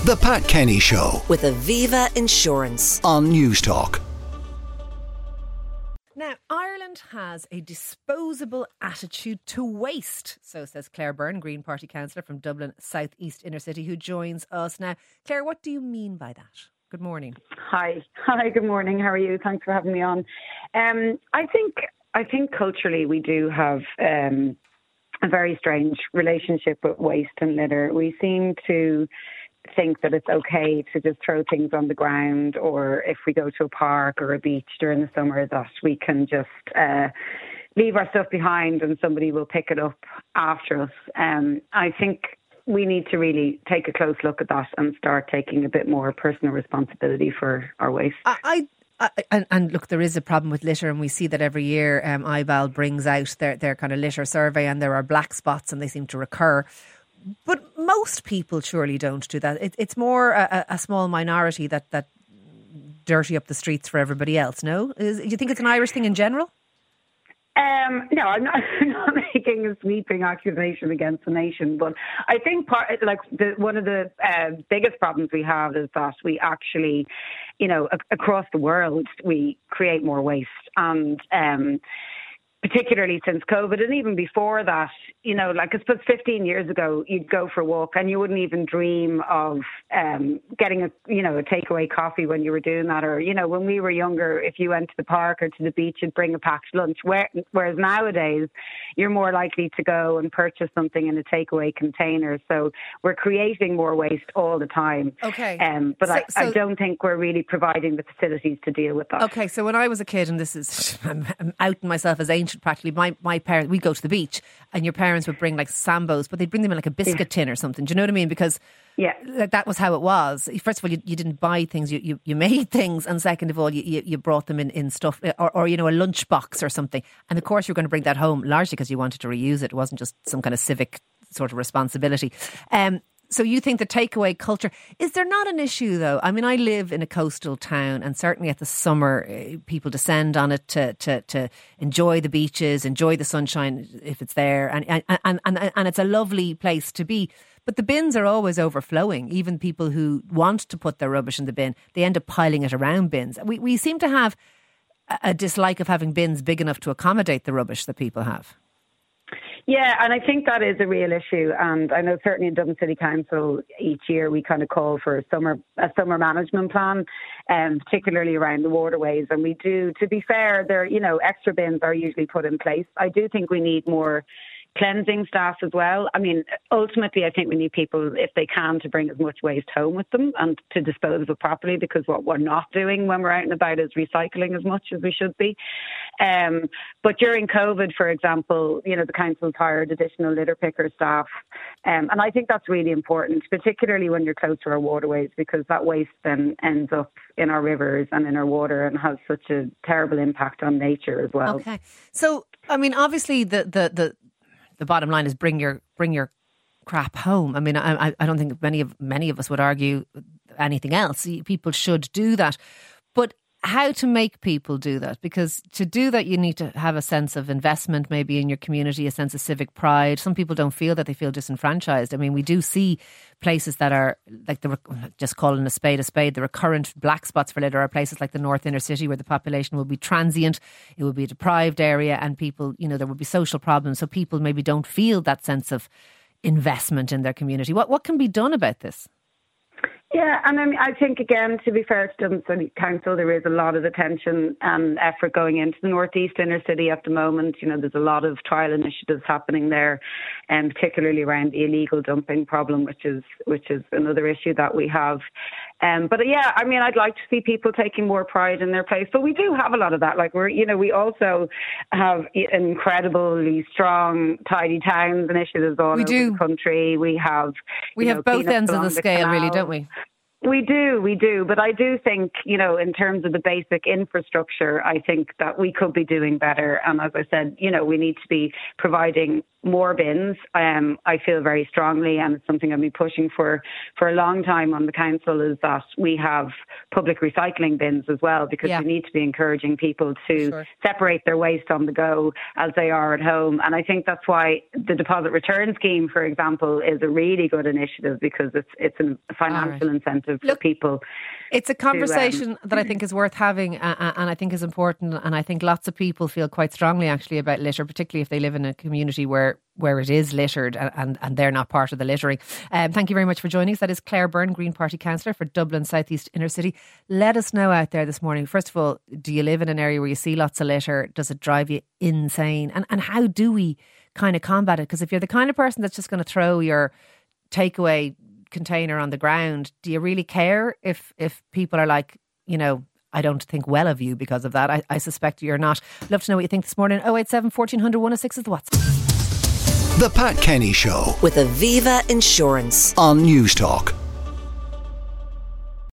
The Pat Kenny Show with Aviva Insurance on Newstalk. Now, Ireland has a disposable attitude to waste, so says Claire Byrne, Green Party councillor from Dublin South East Inner City, who joins us now. Claire, what do you mean by that? Good morning. Hi, good morning. How are you? Thanks for having me on. I think culturally we do have a very strange relationship with waste and litter. We seem to think that it's okay to just throw things on the ground, or if we go to a park or a beach during the summer, that we can just leave our stuff behind and somebody will pick it up after us. I think we need to really take a close look at that and start taking a bit more personal responsibility for our waste. And look, there is a problem with litter, and we see that every year IBAL brings out their kind of litter survey, and there are black spots and they seem to recur. But most people surely don't do that. It's more a small minority that dirty up the streets for everybody else, no? Do you think it's an Irish thing in general? No, I'm not making a sweeping accusation against the nation, but I think one of the biggest problems we have is that we actually, across the world, we create more waste, and particularly since COVID, and even before that, I suppose 15 years ago, you'd go for a walk and you wouldn't even dream of getting a takeaway coffee when you were doing that. Or, when we were younger, if you went to the park or to the beach, you'd bring a packed lunch. Whereas nowadays, you're more likely to go and purchase something in a takeaway container. So we're creating more waste all the time. Okay. But I don't think we're really providing the facilities to deal with that. Okay, so when I was a kid, and this is, I'm outing myself as ancient practically, my parents, we'd go to the beach and your parents would bring like Sambos, but they'd bring them in like a biscuit tin or something. Do you know what I mean? Because that was how it was. First of all, you didn't buy things, you made things, and second of all, you brought them in stuff or a lunchbox or something. And of course, you're going to bring that home largely because you wanted to reuse it. It wasn't just some kind of civic sort of responsibility. So you think the takeaway culture, is there not an issue though? I mean, I live in a coastal town, and certainly at the summer, people descend on it to enjoy the beaches, enjoy the sunshine if it's there, and it's a lovely place to be. But the bins are always overflowing. Even people who want to put their rubbish in the bin, they end up piling it around bins. We seem to have a dislike of having bins big enough to accommodate the rubbish that people have. Yeah, and I think that is a real issue. And I know certainly in Dublin City Council, each year we kind of call for a summer management plan, particularly around the waterways. And we do, to be fair, extra bins are usually put in place. I do think we need more cleansing staff as well. I mean, ultimately, I think we need people, if they can, to bring as much waste home with them and to dispose of it properly, because what we're not doing when we're out and about is recycling as much as we should be. But during COVID, for example, the council's hired additional litter picker staff. And I think that's really important, particularly when you're close to our waterways, because that waste then ends up in our rivers and in our water and has such a terrible impact on nature as well. Okay. So, I mean, obviously the bottom line is bring your crap home. I mean, I don't think many of us would argue anything else. People should do that. But how to make people do that? Because to do that, you need to have a sense of investment, maybe in your community, a sense of civic pride. Some people don't feel that, they feel disenfranchised. I mean, we do see places that are like just calling a spade, the recurrent black spots for litter are places like the North Inner City, where the population will be transient, it will be a deprived area, and people, there will be social problems. So people maybe don't feel that sense of investment in their community. What can be done about this? Yeah, and I think, again, to be fair to Dublin City Council, there is a lot of attention and effort going into the northeast inner city at the moment. There's a lot of trial initiatives happening there, and particularly around the illegal dumping problem, which is another issue that we have. But yeah, I mean, I'd like to see people taking more pride in their place. But we do have a lot of that. Like we also have incredibly strong tidy towns initiatives all over the country. We have both ends of the scale, really, don't we? We do. But I do think, in terms of the basic infrastructure, I think that we could be doing better. And as I said, we need to be providing more bins. I feel very strongly, and it's something I've been pushing for a long time on the council, is that we have public recycling bins as well, because we need to be encouraging people to separate their waste on the go as they are at home. And I think that's why the deposit return scheme, for example, is a really good initiative, because it's a financial incentive for people. It's a conversation that I think is worth having, and I think is important, and I think lots of people feel quite strongly actually about litter, particularly if they live in a community where it is littered and they're not part of the littering. Thank you very much for joining us. That is Claire Byrne, Green Party councillor for Dublin South East Inner City. Let us know out there this morning, first of all, do you live in an area where you see lots of litter? Does it drive you insane? And how do we kind of combat it? Because if you're the kind of person that's just going to throw your takeaway container on the ground, do you really care if people are like, I don't think well of you because of that? I suspect you're not. Love to know what you think this morning. 087 1400 106 is the WhatsApp. The Pat Kenny Show with Aviva Insurance on News Talk.